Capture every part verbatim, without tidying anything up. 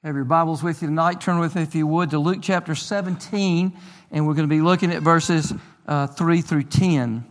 Have your Bibles with you tonight. Turn with me, if you would, to Luke chapter seventeen, and we're going to be looking at verses uh, three through ten.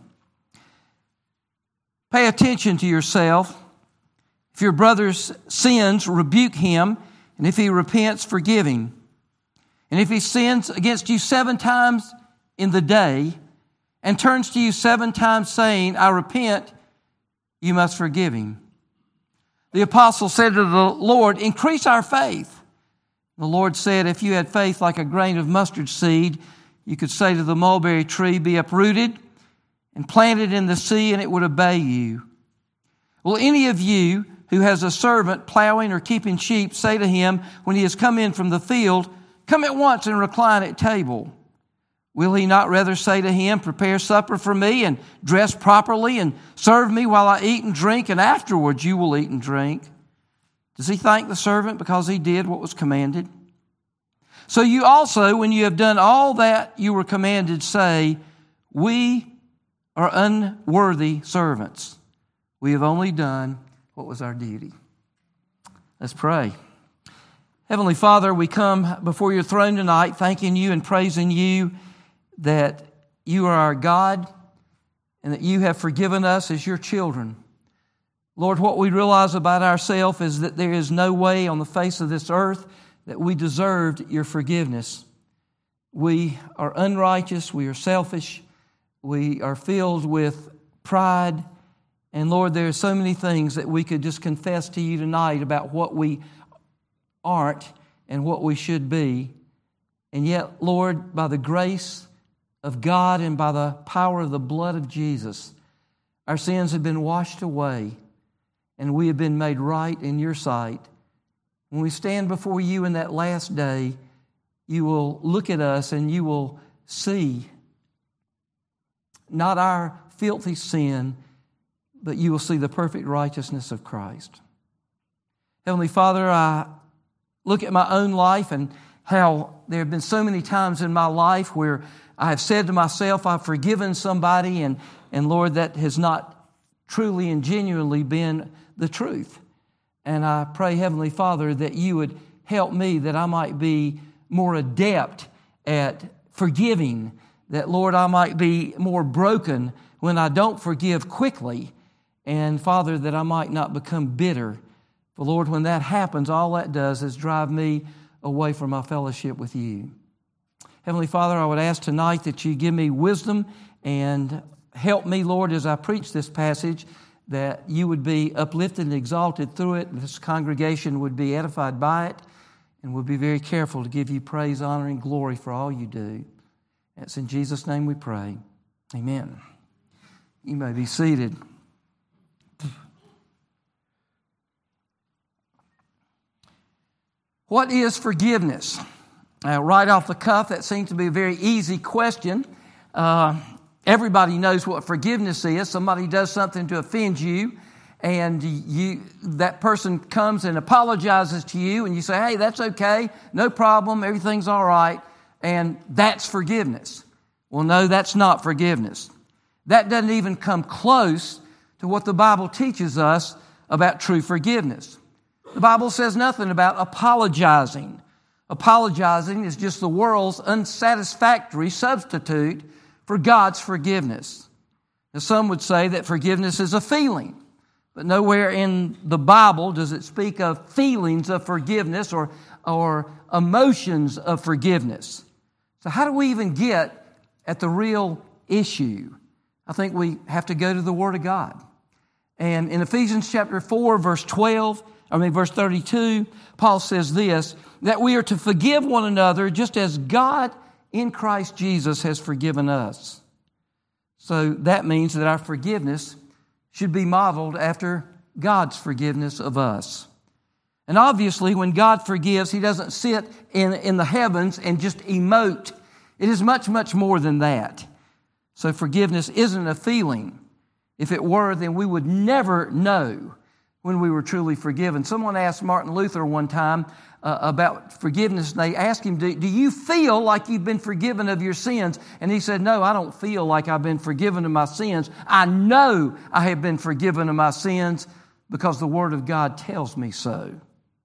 Pay attention to yourself. If your brother sins, rebuke him, and if he repents, forgive him. And if he sins against you seven times in the day, and turns to you seven times saying, I repent, you must forgive him. The apostle said to the Lord, increase our faith. The Lord said, if you had faith like a grain of mustard seed, you could say to the mulberry tree, be uprooted and planted in the sea, and it would obey you. Will any of you who has a servant plowing or keeping sheep say to him when he has come in from the field, come at once and recline at table? Will he not rather say to him, prepare supper for me and dress properly and serve me while I eat and drink, and afterwards you will eat and drink? Does he thank the servant because he did what was commanded? So you also, when you have done all that you were commanded, say, we are unworthy servants. We have only done what was our duty. Let's pray. Heavenly Father, we come before your throne tonight thanking you and praising you that you are our God and that you have forgiven us as your children. Lord, what we realize about ourselves is that there is no way on the face of this earth that we deserved your forgiveness. We are unrighteous, we are selfish, we are filled with pride, and Lord, there are so many things that we could just confess to you tonight about what we aren't and what we should be. And yet, Lord, by the grace of God and by the power of the blood of Jesus, our sins have been washed away and we have been made right in your sight. When we stand before you in that last day, you will look at us and you will see not our filthy sin, but you will see the perfect righteousness of Christ. Heavenly Father, I look at my own life and how there have been so many times in my life where I have said to myself, I've forgiven somebody, and, and Lord, that has not truly and genuinely been the truth. And I pray, Heavenly Father, that you would help me, that I might be more adept at forgiving, that, Lord, I might be more broken when I don't forgive quickly, and, Father, that I might not become bitter. For, Lord, when that happens, all that does is drive me away from my fellowship with you. Heavenly Father, I would ask tonight that you give me wisdom and help me, Lord, as I preach this passage, that you would be uplifted and exalted through it, and this congregation would be edified by it, and we'll be very careful to give you praise, honor, and glory for all you do. It's in Jesus' name we pray. Amen. You may be seated. What is forgiveness? Uh, right off the cuff, that seems to be a very easy question. Uh, everybody knows what forgiveness is. Somebody does something to offend you, and you that person comes and apologizes to you, and you say, hey, that's okay, no problem, everything's all right, and that's forgiveness. Well, no, that's not forgiveness. That doesn't even come close to what the Bible teaches us about true forgiveness. The Bible says nothing about apologizing. Apologizing is just the world's unsatisfactory substitute for God's forgiveness. Now, some would say that forgiveness is a feeling, but nowhere in the Bible does it speak of feelings of forgiveness or, or emotions of forgiveness. So how do we even get at the real issue? I think we have to go to the Word of God. And in Ephesians chapter four, verse twelve, I mean, verse thirty-two, Paul says this, that we are to forgive one another just as God in Christ Jesus has forgiven us. So that means that our forgiveness should be modeled after God's forgiveness of us. And obviously, when God forgives, He doesn't sit in, in the heavens and just emote. It is much, much more than that. So forgiveness isn't a feeling. If it were, then we would never know when we were truly forgiven. Someone asked Martin Luther one time uh, about forgiveness. And they asked him, do, do you feel like you've been forgiven of your sins? And he said, no, I don't feel like I've been forgiven of my sins. I know I have been forgiven of my sins because the Word of God tells me so.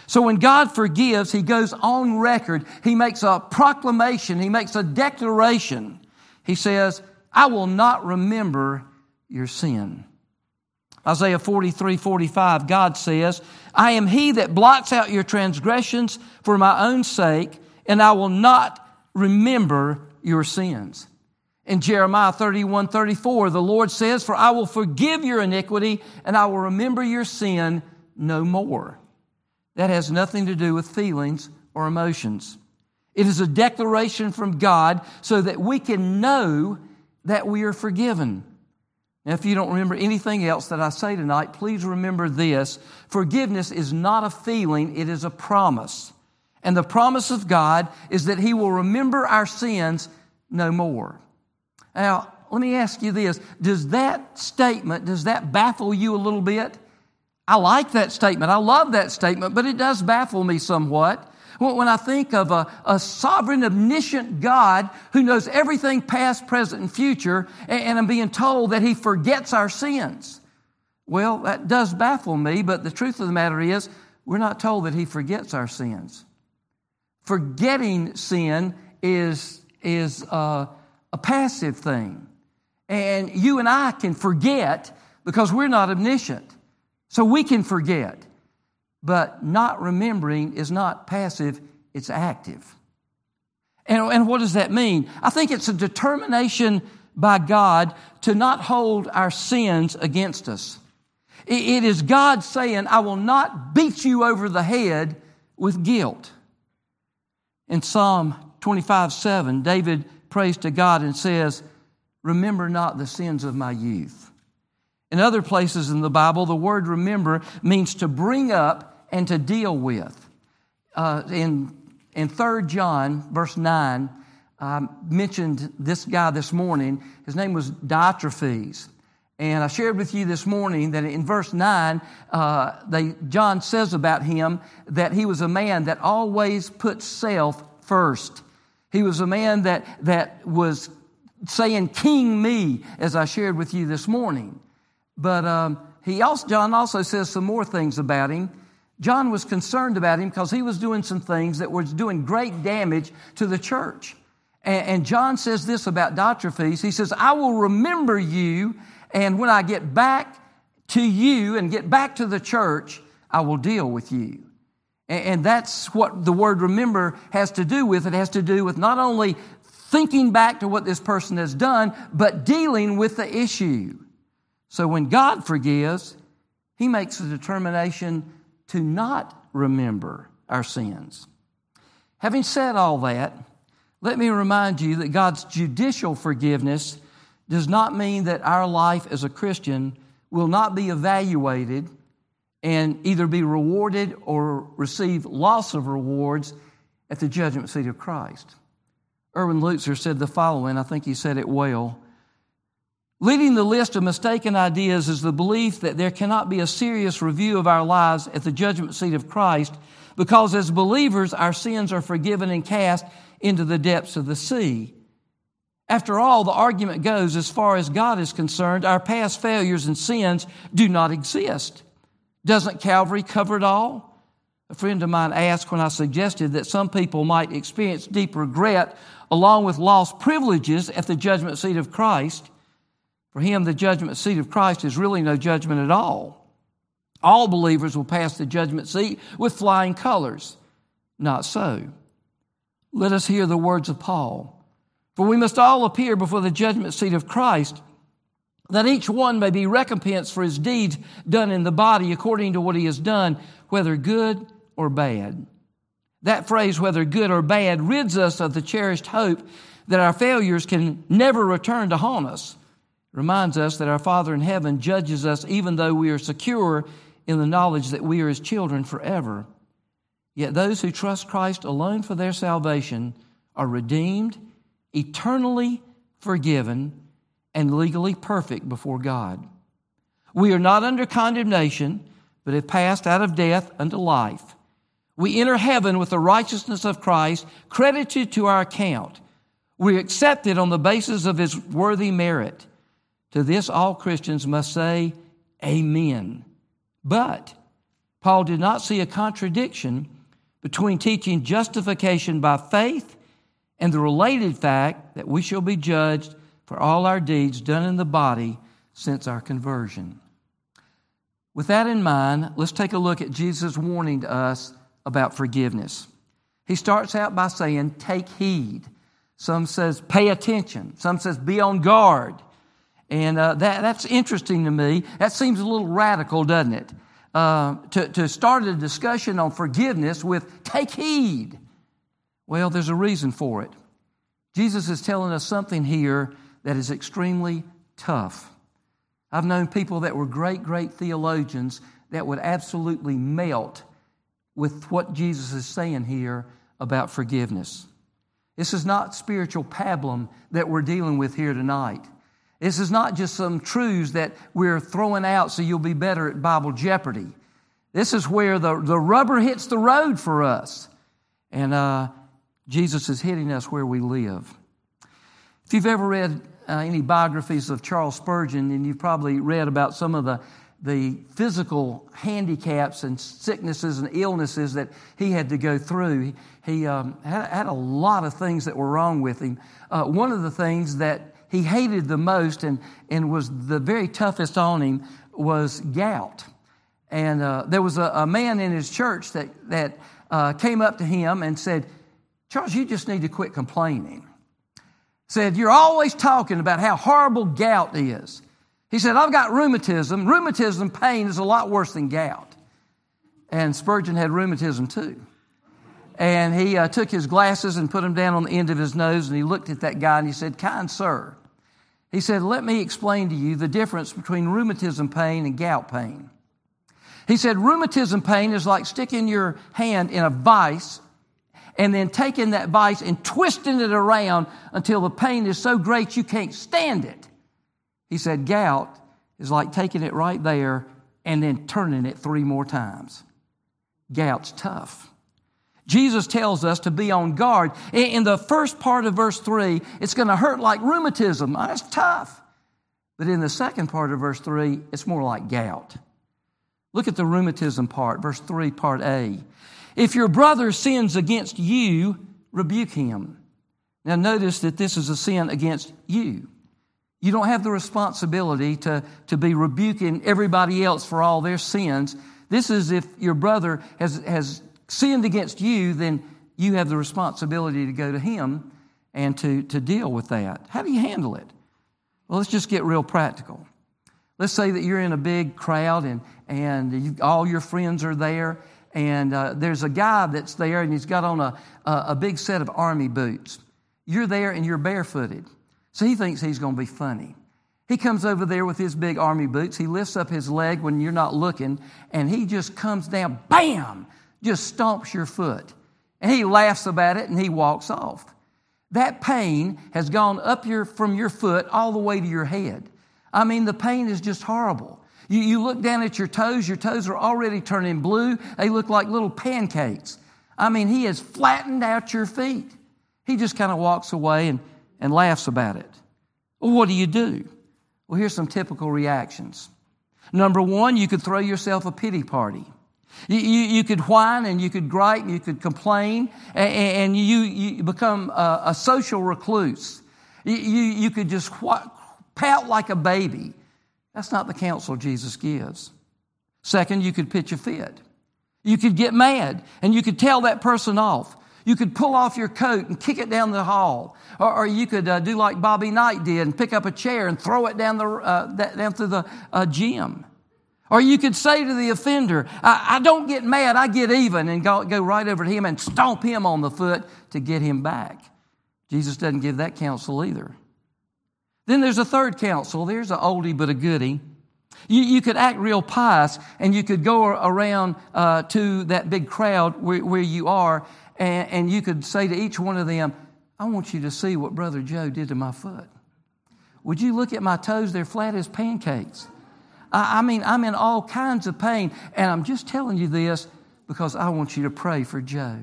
So when God forgives, He goes on record. He makes a proclamation. He makes a declaration. He says, I will not remember your sin. Isaiah forty-three forty-five, God says, I am He that blots out your transgressions for my own sake, and I will not remember your sins. In Jeremiah thirty-one thirty-four, the Lord says, for I will forgive your iniquity, and I will remember your sin no more. That has nothing to do with feelings or emotions. It is a declaration from God so that we can know that we are forgiven. Now, if you don't remember anything else that I say tonight, please remember this. Forgiveness is not a feeling, it is a promise. And the promise of God is that He will remember our sins no more. Now, let me ask you this. Does that statement, does that baffle you a little bit? I like that statement. I love that statement, but it does baffle me somewhat. When I think of a, a sovereign, omniscient God who knows everything past, present, and future, and, and I'm being told that He forgets our sins. Well, that does baffle me, but the truth of the matter is, we're not told that He forgets our sins. Forgetting sin is, is uh, a passive thing. And you and I can forget because we're not omniscient. So we can forget. But not remembering is not passive, it's active. And, and what does that mean? I think it's a determination by God to not hold our sins against us. It, it is God saying, I will not beat you over the head with guilt. In Psalm twenty-five seven, David prays to God and says, remember not the sins of my youth. In other places in the Bible, the word remember means to bring up and to deal with. Uh, in in Third John, verse nine, I mentioned this guy this morning. His name was Diotrephes. And I shared with you this morning that in verse nine, uh, they, John says about him that he was a man that always put self first. He was a man that, that was saying, King me, as I shared with you this morning. But um, he also, John also says some more things about him. John was concerned about him because he was doing some things that was doing great damage to the church. And, and John says this about Diotrephes. He says, I will remember you, and when I get back to you and get back to the church, I will deal with you. And, and that's what the word remember has to do with. It has to do with not only thinking back to what this person has done, but dealing with the issue. So when God forgives, He makes a determination to not remember our sins. Having said all that, let me remind you that God's judicial forgiveness does not mean that our life as a Christian will not be evaluated and either be rewarded or receive loss of rewards at the judgment seat of Christ. Erwin Lutzer said the following, I think he said it well. Leading the list of mistaken ideas is the belief that there cannot be a serious review of our lives at the judgment seat of Christ because as believers, our sins are forgiven and cast into the depths of the sea. After all, the argument goes, as far as God is concerned, our past failures and sins do not exist. Doesn't Calvary cover it all? A friend of mine asked when I suggested that some people might experience deep regret along with lost privileges at the judgment seat of Christ. For him, the judgment seat of Christ is really no judgment at all. All believers will pass the judgment seat with flying colors. Not so. Let us hear the words of Paul. For we must all appear before the judgment seat of Christ, that each one may be recompensed for his deeds done in the body according to what he has done, whether good or bad. That phrase, whether good or bad, rids us of the cherished hope that our failures can never return to haunt us. Reminds us that our Father in heaven judges us even though we are secure in the knowledge that we are His children forever. Yet those who trust Christ alone for their salvation are redeemed, eternally forgiven, and legally perfect before God. We are not under condemnation, but have passed out of death unto life. We enter heaven with the righteousness of Christ credited to our account. We are accepted on the basis of His worthy merit. To this all Christians must say, Amen. But Paul did not see a contradiction between teaching justification by faith and the related fact that we shall be judged for all our deeds done in the body since our conversion. With that in mind, let's take a look at Jesus' warning to us about forgiveness. He starts out by saying, take heed. Some says, pay attention. Some says, be on guard. And uh, that, that's interesting to me. That seems a little radical, doesn't it? Uh, to, to start a discussion on forgiveness with take heed. Well, there's a reason for it. Jesus is telling us something here that is extremely tough. I've known people that were great, great theologians that would absolutely melt with what Jesus is saying here about forgiveness. This is not spiritual pablum that we're dealing with here tonight. This is not just some truths that we're throwing out so you'll be better at Bible Jeopardy. This is where the, the rubber hits the road for us. And uh, Jesus is hitting us where we live. If you've ever read uh, any biographies of Charles Spurgeon, and you've probably read about some of the, the physical handicaps and sicknesses and illnesses that he had to go through. He um, had, had a lot of things that were wrong with him. Uh, one of the things that he hated the most and, and was the very toughest on him was gout. And uh, there was a, a man in his church that, that uh, came up to him and said, Charles, you just need to quit complaining. Said, you're always talking about how horrible gout is. He said, I've got rheumatism. Rheumatism pain is a lot worse than gout. And Spurgeon had rheumatism too. And he uh, took his glasses and put them down on the end of his nose, and he looked at that guy and he said, kind sir, he said, let me explain to you the difference between rheumatism pain and gout pain. He said, rheumatism pain is like sticking your hand in a vise and then taking that vise and twisting it around until the pain is so great you can't stand it. He said, gout is like taking it right there and then turning it three more times. Gout's tough. Jesus tells us to be on guard. In the first part of verse three, it's going to hurt like rheumatism. That's tough. But in the second part of verse three, it's more like gout. Look at the rheumatism part, verse three, part A. If your brother sins against you, rebuke him. Now notice that this is a sin against you. You don't have the responsibility to, to be rebuking everybody else for all their sins. This is if your brother has, has sinned against you, then you have the responsibility to go to him and to, to deal with that. How do you handle it? Well, let's just get real practical. Let's say that you're in a big crowd and, and you, all your friends are there, and uh, there's a guy that's there and he's got on a, a, a big set of army boots. You're there and you're barefooted. So he thinks he's going to be funny. He comes over there with his big army boots. He lifts up his leg when you're not looking, and he just comes down, bam, just stomps your foot. And he laughs about it and he walks off. That pain has gone up your from your foot all the way to your head. I mean, the pain is just horrible. You, you look down at your toes, your toes are already turning blue. They look like little pancakes. I mean, he has flattened out your feet. He just kind of walks away and, and laughs about it. Well, what do you do? Well, here's some typical reactions. Number one, you could throw yourself a pity party. You, you, you could whine and you could gripe and you could complain, and, and you, you become a, a social recluse. You, you, you could just wh- pout like a baby. That's not the counsel Jesus gives. Second, you could pitch a fit. You could get mad and you could tell that person off. You could pull off your coat and kick it down the hall. Or, or you could uh, do like Bobby Knight did and pick up a chair and throw it down, the, uh, down through the uh, gym. Or you could say to the offender, I, I don't get mad, I get even, and go, go right over to him and stomp him on the foot to get him back. Jesus doesn't give that counsel either. Then there's a third counsel. There's an oldie but a goodie. You, you could act real pious, and you could go around uh, to that big crowd where, where you are, and, and you could say to each one of them, I want you to see what Brother Joe did to my foot. Would you look at my toes? They're flat as pancakes. I, I mean, I'm in all kinds of pain, and I'm just telling you this because I want you to pray for Joe.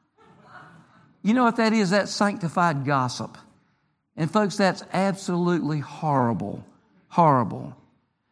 You know what that is? That's sanctified gossip. And folks, that's absolutely horrible, horrible.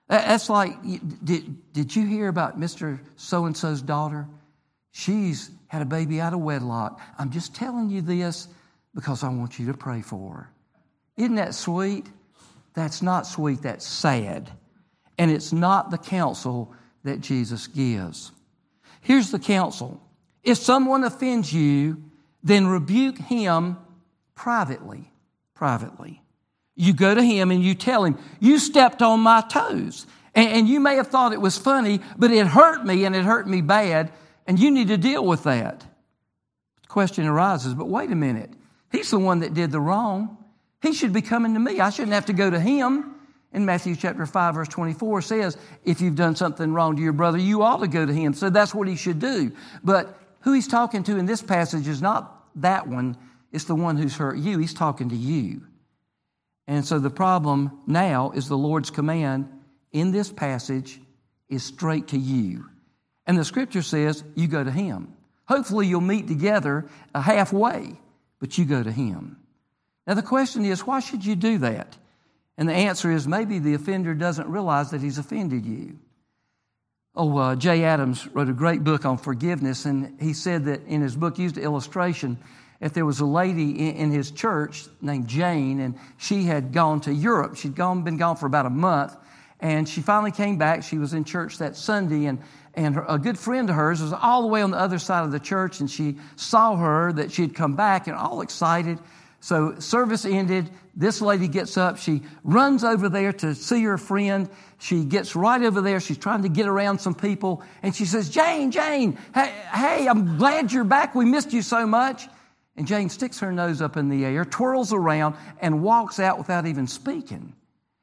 That's like, did, did you hear about Mister So-and-so's daughter? She's had a baby out of wedlock. I'm just telling you this because I want you to pray for her. Isn't that sweet? That's not sweet, that's sad. And it's not the counsel that Jesus gives. Here's the counsel. If someone offends you, then rebuke him privately. Privately. You go to him and you tell him, you stepped on my toes. And, and you may have thought it was funny, but it hurt me and it hurt me bad, and you need to deal with that. The question arises, but wait a minute. He's the one that did the wrong. He should be coming to me. I shouldn't have to go to him. In Matthew chapter five, verse twenty-four says, if you've done something wrong to your brother, you ought to go to him. So that's what he should do. But who he's talking to in this passage is not that one. It's the one who's hurt you. He's talking to you. And so the problem now is the Lord's command in this passage is straight to you. And the scripture says you go to him. Hopefully you'll meet together halfway, but you go to him. Now the question is, why should you do that? And the answer is maybe the offender doesn't realize that he's offended you. Oh, uh, Jay Adams wrote a great book on forgiveness, and he said that in his book, used an illustration. If there was a lady in, in his church named Jane, and she had gone to Europe. She'd gone, been gone for about a month, and she finally came back. She was in church that Sunday, and, and her, a good friend of hers was all the way on the other side of the church, and she saw her, that she had come back, and all excited. So service ended. This lady gets up. She runs over there to see her friend. She gets right over there. She's trying to get around some people. And she says, Jane, Jane, hey, hey, I'm glad you're back. We missed you so much. And Jane sticks her nose up in the air, twirls around, and walks out without even speaking.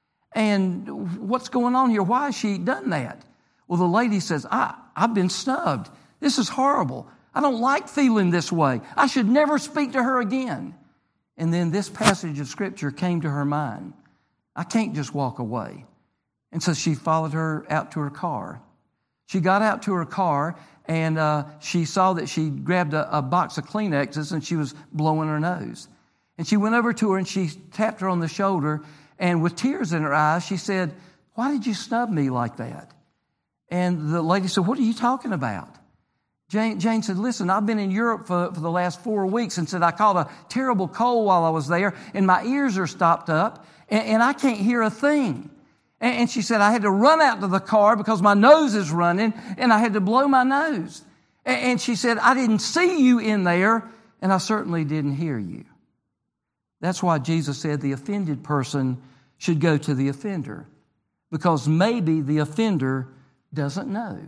And what's going on here? Why has she done that? Well, the lady says, I, I've been snubbed. This is horrible. I don't like feeling this way. I should never speak to her again. And then this passage of Scripture came to her mind. I can't just walk away. And so she followed her out to her car. She got out to her car, and uh, she saw that she grabbed a, a box of Kleenexes, and she was blowing her nose. And she went over to her, and she tapped her on the shoulder, and with tears in her eyes, she said, why did you snub me like that? And the lady said, what are you talking about? Jane, Jane said, listen, I've been in Europe for, for the last four weeks and said I caught a terrible cold while I was there, and my ears are stopped up, and, and I can't hear a thing. And, and she said, I had to run out to the car because my nose is running, and I had to blow my nose. And, and she said, I didn't see you in there, and I certainly didn't hear you. That's why Jesus said the offended person should go to the offender, because maybe the offender doesn't know.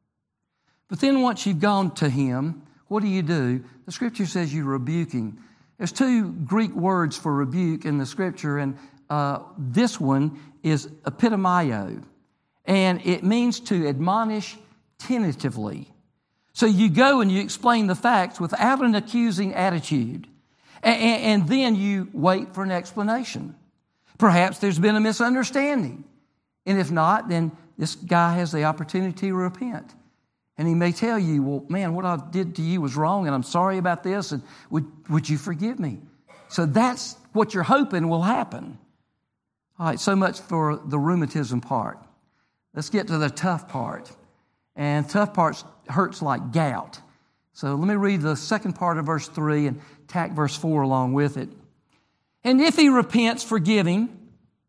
But then once you've gone to him, what do you do? The Scripture says you rebuke him. There's two Greek words for rebuke in the Scripture, and uh, this one is epitomio, and it means to admonish tentatively. So you go and you explain the facts without an accusing attitude, and, and then you wait for an explanation. Perhaps there's been a misunderstanding, and if not, then this guy has the opportunity to repent. And he may tell you, well, man, what I did to you was wrong, and I'm sorry about this, and would, would you forgive me? So that's what you're hoping will happen. All right, so much for the rheumatism part. Let's get to the tough part. And tough part hurts like gout. So let me read the second part of verse three and tack verse four along with it. And if he repents, forgive him.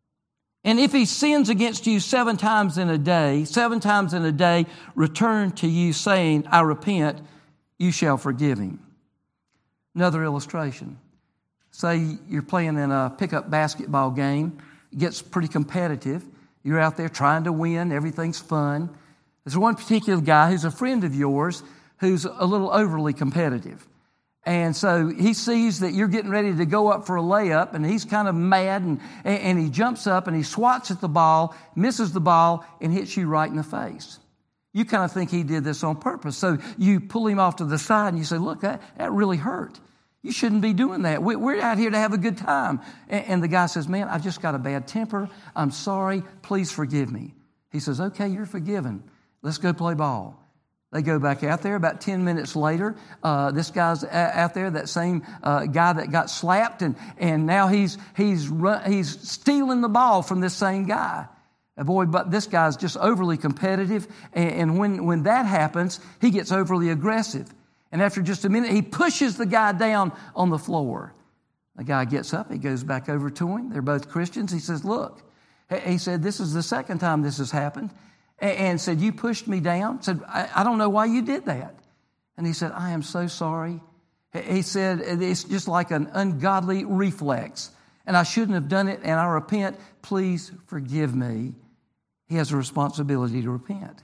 And if he sins against you seven times in a day, seven times in a day, return to you saying, I repent, you shall forgive him. Another illustration. Say you're playing in a pickup basketball game. It gets pretty competitive. You're out there trying to win. Everything's fun. There's one particular guy who's a friend of yours who's a little overly competitive. And so he sees that you're getting ready to go up for a layup, and he's kind of mad, and, and he jumps up and he swats at the ball, misses the ball, and hits you right in the face. You kind of think he did this on purpose. So you pull him off to the side and you say, look, that, that really hurt. You shouldn't be doing that. We, we're out here to have a good time. And, and the guy says, man, I've just got a bad temper. I'm sorry. Please forgive me. He says, okay, you're forgiven. Let's go play ball. They go back out there. About ten minutes later, uh, this guy's out there, that same uh, guy that got slapped, and, and now he's he's run, he's stealing the ball from this same guy. Boy, but this guy's just overly competitive, and, and when, when that happens, he gets overly aggressive. And after just a minute, he pushes the guy down on the floor. The guy gets up, he goes back over to him. They're both Christians. He says, look, he said, this is the second time this has happened. And, and said, you pushed me down. Said, I, I don't know why you did that. And he said, I am so sorry. He said, it's just like an ungodly reflex. And I shouldn't have done it, and I repent. Please forgive me. He has a responsibility to repent.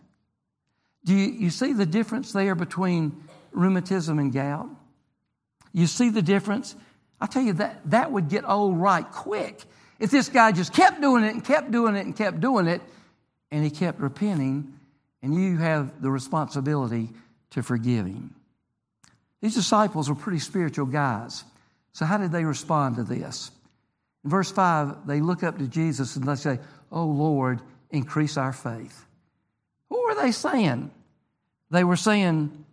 Do you, you see the difference there between rheumatism and gout? You see the difference? I tell you, that, that would get old right quick. If this guy just kept doing it and kept doing it and kept doing it, and he kept repenting, and you have the responsibility to forgive him. These disciples were pretty spiritual guys. So how did they respond to this? In verse five, they look up to Jesus and they say, oh, Lord, increase our faith. What were they saying? They were saying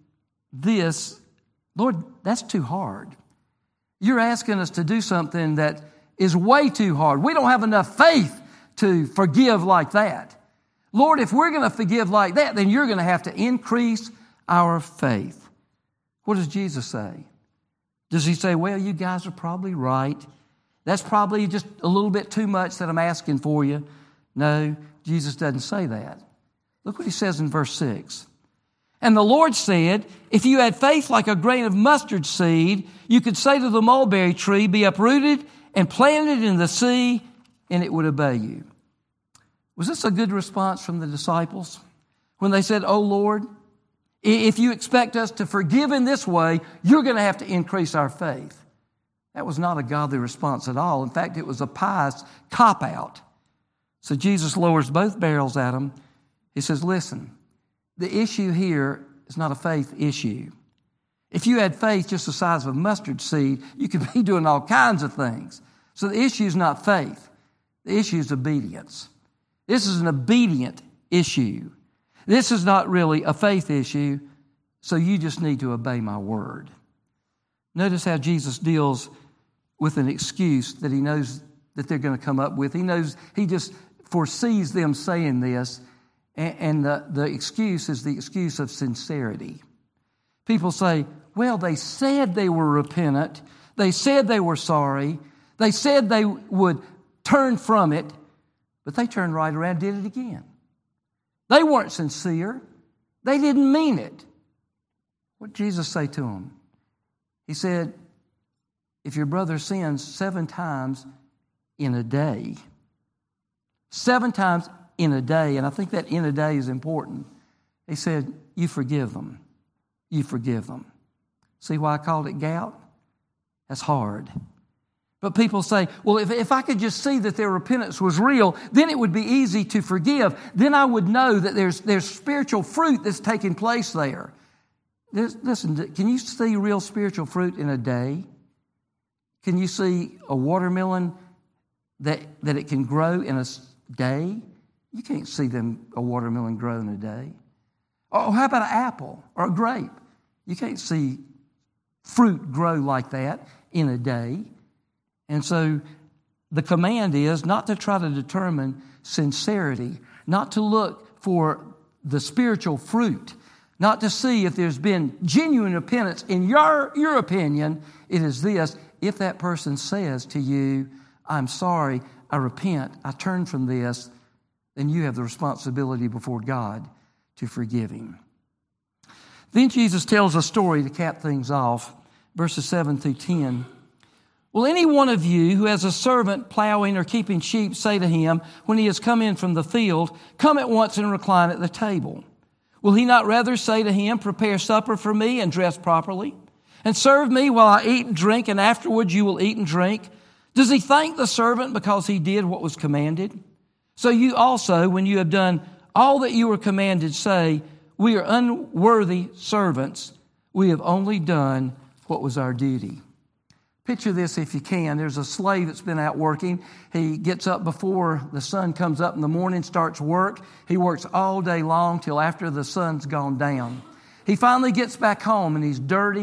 this, Lord, that's too hard. You're asking us to do something that is way too hard. We don't have enough faith to forgive like that. Lord, if we're going to forgive like that, then you're going to have to increase our faith. What does Jesus say? Does he say, well, you guys are probably right. That's probably just a little bit too much that I'm asking for you. No, Jesus doesn't say that. Look what he says in verse six. And the Lord said, if you had faith like a grain of mustard seed, you could say to the mulberry tree, be uprooted and planted in the sea, and it would obey you. Was this a good response from the disciples? When they said, oh Lord, if you expect us to forgive in this way, you're going to have to increase our faith. That was not a godly response at all. In fact, it was a pious cop-out. So Jesus lowers both barrels at them. He says, listen, the issue here is not a faith issue. If you had faith just the size of a mustard seed, you could be doing all kinds of things. So the issue is not faith. The issue is obedience. This is an obedient issue. This is not really a faith issue, so you just need to obey my word. Notice how Jesus deals with an excuse that he knows that they're going to come up with. He knows, he just foresees them saying this, and, and the, the excuse is the excuse of sincerity. People say, well, they said they were repentant. They said they were sorry. They said they would turn from it, but they turned right around and did it again. They weren't sincere. They didn't mean it. What did Jesus say to them? He said, if your brother sins seven times in a day, seven times in a day, and I think that in a day is important, he said, you forgive them. You forgive them. See why I called it gout? That's hard. But people say, well, if, if I could just see that their repentance was real, then it would be easy to forgive. Then I would know that there's, there's spiritual fruit that's taking place there. There's, listen, can you see real spiritual fruit in a day? Can you see a watermelon that, that it can grow in a day? You can't see them a watermelon grow in a day. Oh, how about an apple or a grape? You can't see fruit grow like that in a day. And so the command is not to try to determine sincerity, not to look for the spiritual fruit, not to see if there's been genuine repentance. In your, your opinion, it is this: if that person says to you, I'm sorry, I repent, I turn from this, then you have the responsibility before God to forgive him. Then Jesus tells a story to cap things off, verses seven through ten. Will any one of you who has a servant plowing or keeping sheep say to him, when he has come in from the field, come at once and recline at the table? Will he not rather say to him, prepare supper for me and dress properly, and serve me while I eat and drink, and afterwards you will eat and drink? Does he thank the servant because he did what was commanded? So you also, when you have done all that you were commanded, say, we are unworthy servants. We have only done what was our duty. Picture this if you can. There's a slave that's been out working. He gets up before the sun comes up in the morning, starts work. He works all day long till after the sun's gone down. He finally gets back home and he's dirty.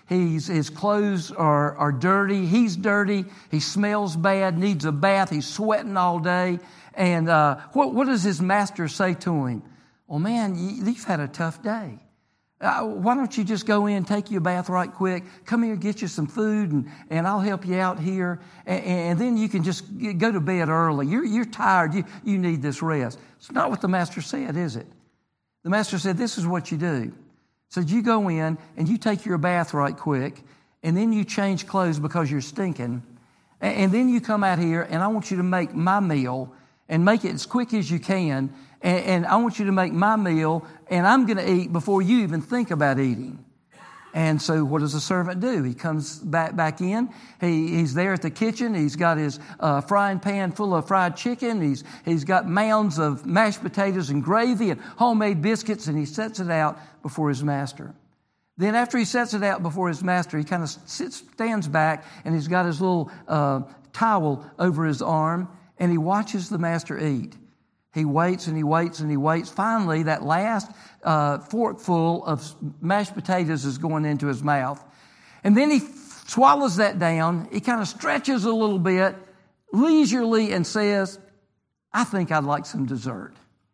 He's, his clothes are, are dirty. He's dirty. He smells bad, needs a bath. He's sweating all day. And uh, what, what does his master say to him? Well, man, you, you've had a tough day. Uh, why don't you just go in, take you a bath right quick, come here, get you some food, and, and I'll help you out here, and, and then you can just go to bed early. You're, you're tired. You, you need this rest. It's not what the master said, is it? The master said, this is what you do. So you go in, and you take your bath right quick, and then you change clothes because you're stinking, and, and then you come out here, and I want you to make my meal, and make it as quick as you can, and, and I want you to make my meal, and I'm going to eat before you even think about eating. And so what does the servant do? He comes back back in. He, he's there at the kitchen. He's got his uh, frying pan full of fried chicken. He's, he's got mounds of mashed potatoes and gravy and homemade biscuits, and he sets it out before his master. Then after he sets it out before his master, he kind of sits, stands back, and he's got his little uh, towel over his arm, and he watches the master eat. He waits and he waits and he waits. Finally, that last uh, forkful of mashed potatoes is going into his mouth. And then he f- swallows that down. He kind of stretches a little bit, leisurely, and says, I think I'd like some dessert.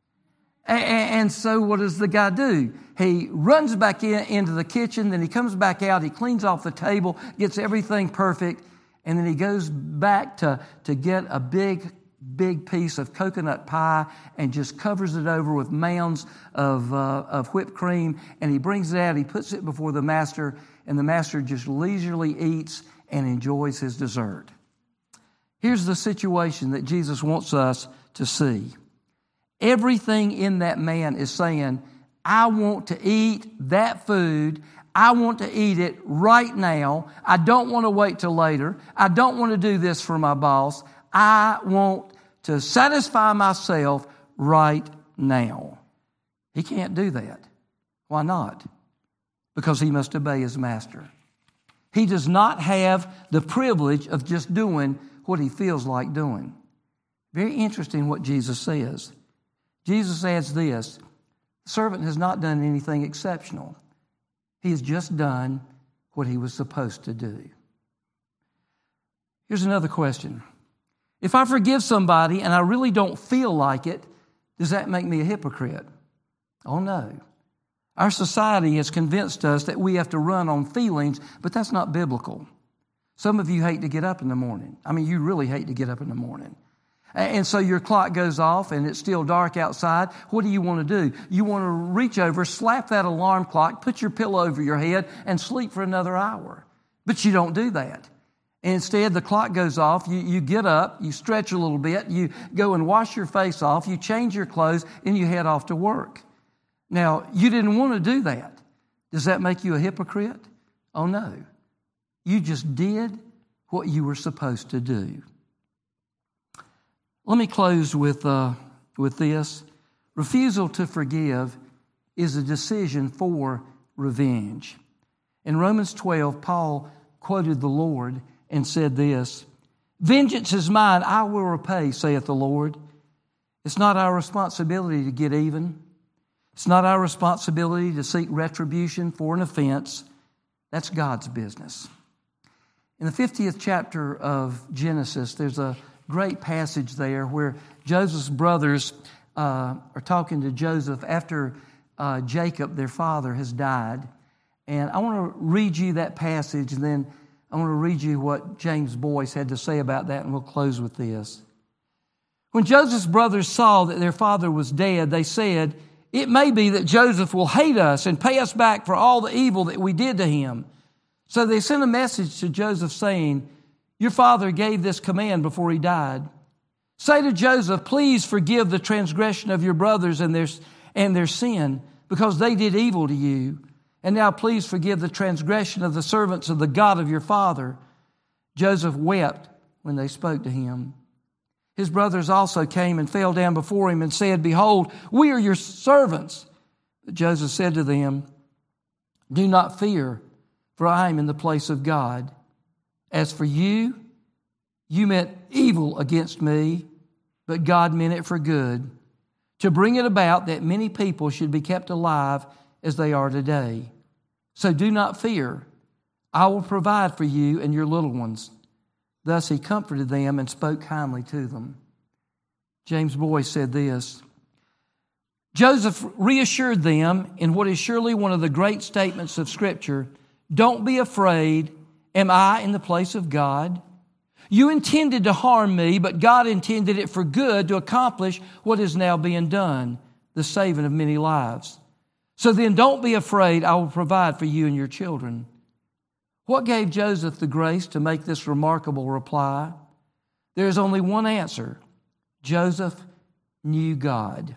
And, and so what does the guy do? He runs back in, into the kitchen. Then he comes back out. He cleans off the table, gets everything perfect. And then he goes back to, to get a big big piece of coconut pie and just covers it over with mounds of, uh, of whipped cream. And he brings it out, he puts it before the master, and the master just leisurely eats and enjoys his dessert. Here's the situation that Jesus wants us to see. Everything in that man is saying, I want to eat that food. I want to eat it right now. I don't want to wait till later. I don't want to do this for my boss. I want to satisfy myself right now. He can't do that. Why not? Because he must obey his master. He does not have the privilege of just doing what he feels like doing. Very interesting what Jesus says. Jesus adds this, the servant has not done anything exceptional. He has just done what he was supposed to do. Here's another question. If I forgive somebody and I really don't feel like it, does that make me a hypocrite? Oh, no. Our society has convinced us that we have to run on feelings, but that's not biblical. Some of you hate to get up in the morning. I mean, you really hate to get up in the morning. And so your clock goes off and it's still dark outside. What do you want to do? You want to reach over, slap that alarm clock, put your pillow over your head, and sleep for another hour. But you don't do that. Instead, the clock goes off, you, you get up, you stretch a little bit, you go and wash your face off, you change your clothes, and you head off to work. Now, you didn't want to do that. Does that make you a hypocrite? Oh, no. You just did what you were supposed to do. Let me close with, uh, with this. Refusal to forgive is a decision for revenge. In Romans twelve, Paul quoted the Lord and said this, vengeance is mine, I will repay, saith the Lord. It's not our responsibility to get even. It's not our responsibility to seek retribution for an offense. That's God's business. In the fiftieth chapter of Genesis, there's a great passage there where Joseph's brothers uh, are talking to Joseph after uh, Jacob, their father, has died. And I want to read you that passage, and then I want to read you what James Boyce had to say about that, and we'll close with this. When Joseph's brothers saw that their father was dead, they said, it may be that Joseph will hate us and pay us back for all the evil that we did to him. So they sent a message to Joseph saying, your father gave this command before he died. Say to Joseph, please forgive the transgression of your brothers and their, and their sin, because they did evil to you. And now please forgive the transgression of the servants of the God of your father. Joseph wept when they spoke to him. His brothers also came and fell down before him and said, behold, we are your servants. But Joseph said to them, do not fear, for I am in the place of God. As for you, you meant evil against me, but God meant it for good, to bring it about that many people should be kept alive as they are today. So do not fear. I will provide for you and your little ones. Thus he comforted them and spoke kindly to them. James Boyce said this, Joseph reassured them in what is surely one of the great statements of Scripture, don't be afraid. Am I in the place of God? You intended to harm me, but God intended it for good to accomplish what is now being done, the saving of many lives. So then don't be afraid. I will provide for you and your children. What gave Joseph the grace to make this remarkable reply? There is only one answer. Joseph knew God.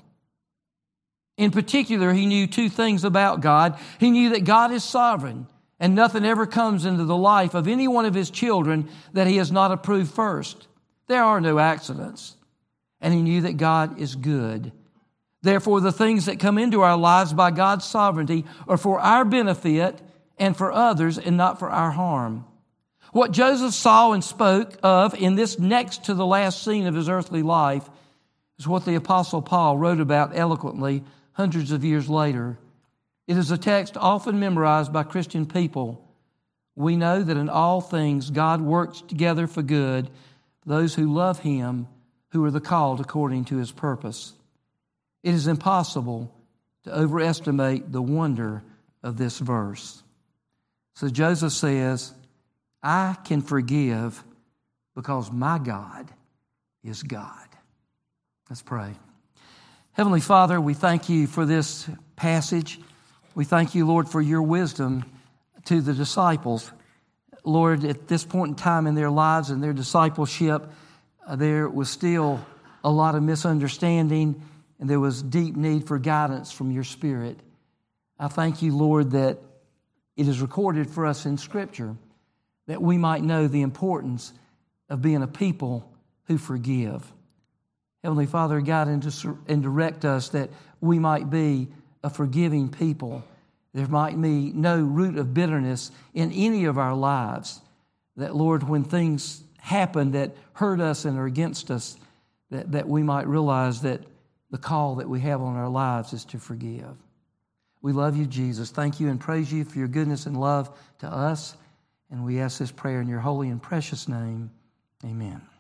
In particular, he knew two things about God. He knew that God is sovereign, and nothing ever comes into the life of any one of his children that he has not approved first. There are no accidents. And he knew that God is good. Therefore, the things that come into our lives by God's sovereignty are for our benefit and for others and not for our harm. What Joseph saw and spoke of in this next to the last scene of his earthly life is what the Apostle Paul wrote about eloquently hundreds of years later. It is a text often memorized by Christian people. We know that in all things God works together for good for those who love Him, who are the called according to His purpose. It is impossible to overestimate the wonder of this verse. So Joseph says, I can forgive because my God is God. Let's pray. Heavenly Father, we thank you for this passage. We thank you, Lord, for your wisdom to the disciples. Lord, at this point in time in their lives and their discipleship, uh, there was still a lot of misunderstanding and there was deep need for guidance from your Spirit. I thank you, Lord, that it is recorded for us in Scripture that we might know the importance of being a people who forgive. Heavenly Father, guide and direct us that we might be a forgiving people. There might be no root of bitterness in any of our lives. That, Lord, when things happen that hurt us and are against us, that, that we might realize that the call that we have on our lives is to forgive. We love you, Jesus. Thank you and praise you for your goodness and love to us. And we ask this prayer in your holy and precious name. Amen.